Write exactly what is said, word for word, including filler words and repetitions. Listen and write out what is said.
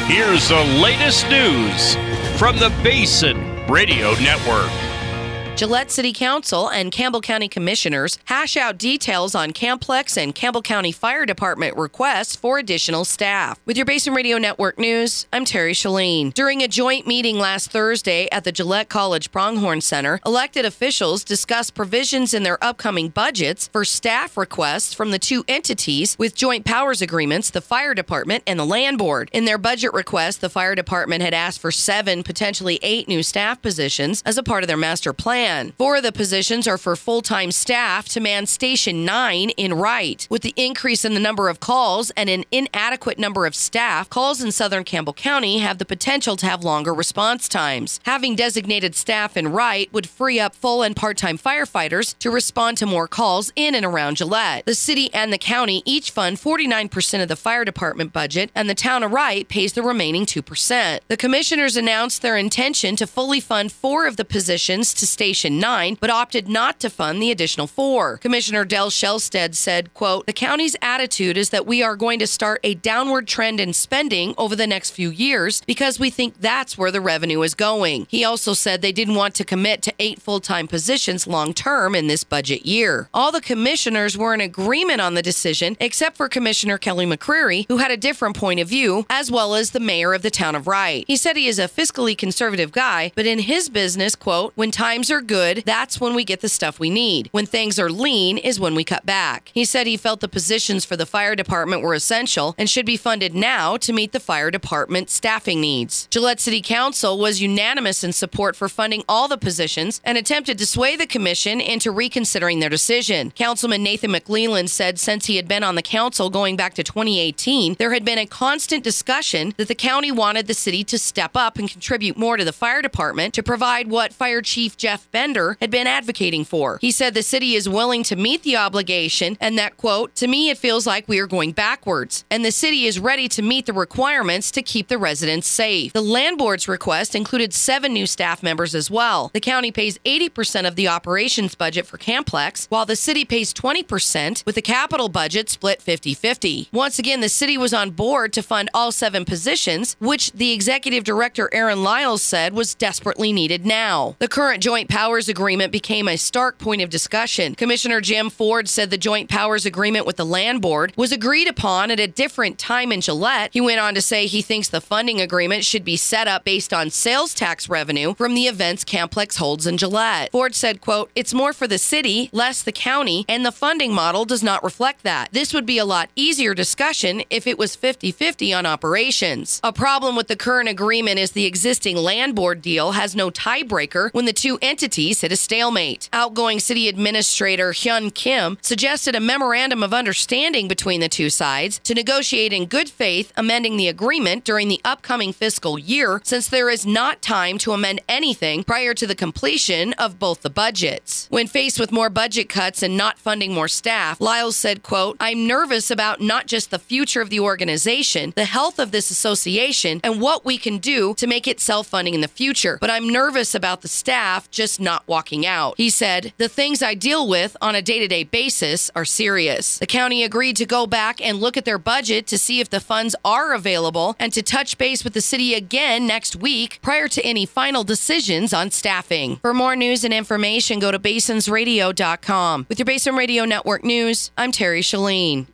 Here's the latest news from the Basin Radio Network. Gillette City Council and Campbell County Commissioners hash out details on Camplex and Campbell County Fire Department requests for additional staff. With your Basin Radio Network news, I'm Terry Shalene. During a joint meeting last Thursday at the Gillette College Pronghorn Center, elected officials discussed provisions in their upcoming budgets for staff requests from the two entities with joint powers agreements, the Fire Department and the Land Board. In their budget request, the Fire Department had asked for seven, potentially eight new staff positions as a part of their master plan. Four of the positions are for full-time staff to man Station nine in Wright. With the increase in the number of calls and an inadequate number of staff, calls in southern Campbell County have the potential to have longer response times. Having designated staff in Wright would free up full and part-time firefighters to respond to more calls in and around Gillette. The city and the county each fund forty-nine percent of the fire department budget, and the town of Wright pays the remaining two percent. The commissioners announced their intention to fully fund four of the positions to Station nine, but opted not to fund the additional four. Commissioner Del Shellstead said, quote, "The county's attitude is that we are going to start a downward trend in spending over the next few years because we think that's where the revenue is going." He also said they didn't want to commit to eight full-time positions long-term in this budget year. All the commissioners were in agreement on the decision, except for Commissioner Kelly McCreary, who had a different point of view, as well as the mayor of the town of Wright. He said he is a fiscally conservative guy, but in his business, quote, "When times are good, that's when we get the stuff we need. When things are lean is when we cut back." He said he felt the positions for the fire department were essential and should be funded now to meet the fire department staffing needs. Gillette City Council was unanimous in support for funding all the positions and attempted to sway the commission into reconsidering their decision. Councilman Nathan McLeland said since he had been on the council going back to twenty eighteen, there had been a constant discussion that the county wanted the city to step up and contribute more to the fire department to provide what Fire Chief Jeff Bender had been advocating for. He said the city is willing to meet the obligation and that, quote, "To me, it feels like we are going backwards, and the city is ready to meet the requirements to keep the residents safe." The Land Board's request included seven new staff members as well. The county pays eighty percent of the operations budget for Camplex, while the city pays twenty percent, with the capital budget split fifty-fifty. Once again, the city was on board to fund all seven positions, which the executive director Aaron Lyles said was desperately needed now. The current joint powers agreement became a stark point of discussion. Commissioner Jim Ford said the joint powers agreement with the Land Board was agreed upon at a different time in Gillette. He went on to say he thinks the funding agreement should be set up based on sales tax revenue from the events Camplex holds in Gillette. Ford said, quote, "It's more for the city, less the county, and the funding model does not reflect that. This would be a lot easier discussion if it was fifty-fifty on operations. A problem with the current agreement is the existing Land Board deal has no tiebreaker when the two entities hit a stalemate." Outgoing City Administrator Hyun Kim suggested a memorandum of understanding between the two sides to negotiate in good faith, amending the agreement during the upcoming fiscal year, since there is not time to amend anything prior to the completion of both the budgets. When faced with more budget cuts and not funding more staff, Lyles said, quote, "I'm nervous about not just the future of the organization, the health of this association, and what we can do to make it self-funding in the future, but I'm nervous about the staff just not walking out." He said, "The things I deal with on a day-to-day basis are serious." The county agreed to go back and look at their budget to see if the funds are available and to touch base with the city again next week prior to any final decisions on staffing. For more news and information, go to basins radio dot com. With your Basin Radio Network news, I'm Terry Shalene.